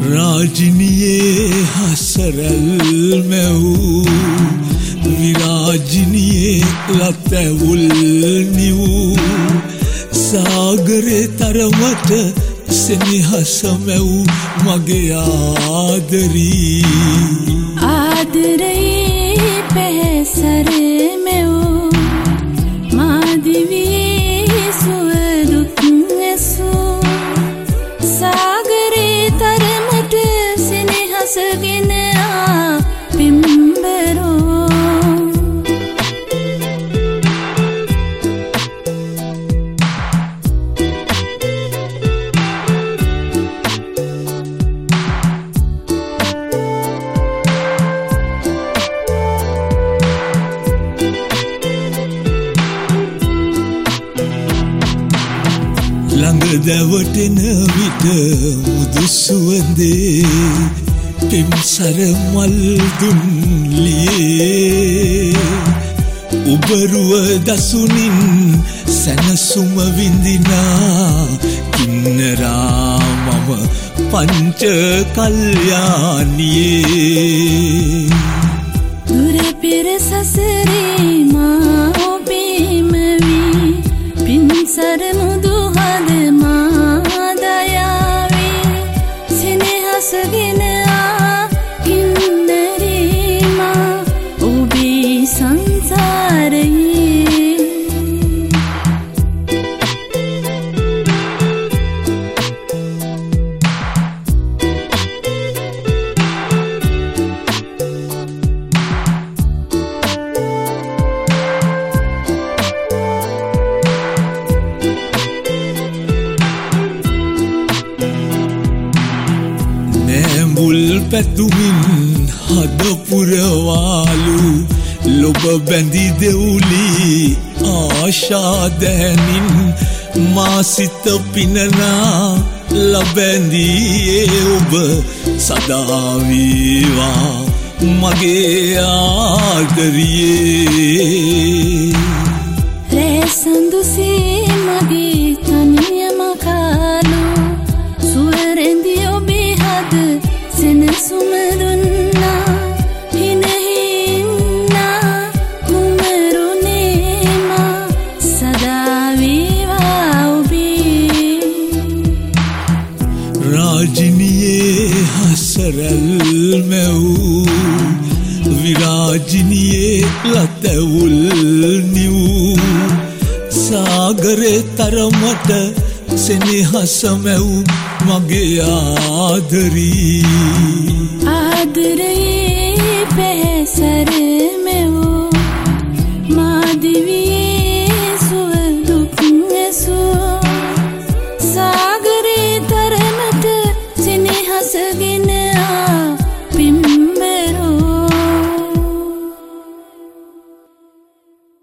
රාජිනියේ හසරල් මැවූ විරාජිනියේ ලතැවුල් නිවූ සාගරේ තරමට සෙනෙහස මැවූ මගේ ආදරී ආදරයේ පැසර මැවූ මාදිවියේ සුවදුක් ඇසූ සාගරේ තරමට සෙනෙහසගෙන පිම්බරෝ ළඟ දැවටෙන විට මුදු සුවඳේ පිම්සර මල් දුන්ලියේ උබරුව දසුනින් සැනසුම විඳිනා කින්නරා මම පංච කල්යාණියේ දුර පෙර සසරේ මා ඔබේම වී පිම්සර මුදු හද මා දයාවේ සෙනෙහසගෙන කින්නරේ මා ඔබේ සංසාරයේ මුල් පැතුමින් හද පුරවාලු ලොබ බැඳි දෙවුලි ආශා දැනින් මා සිත පිනනා ලබැඳියේ ඔබ සදා වේවා මගේ ආදරියේ රැසඳුසේ මගේ තනියම කාලු සුවරෙන්දි ඔබේ හද සෙනසුම දුන්නා හිනහින්නා කුමරුනේ මා සදා වේවා ඔබේ රාජිනියේ හසරල් මැවූ විරාජිනියේ ලතැවුල් නිවූ සාගරේ තරමට සෙනෙහස මැවූ මගේ ආදරී ආදරයේ පැසර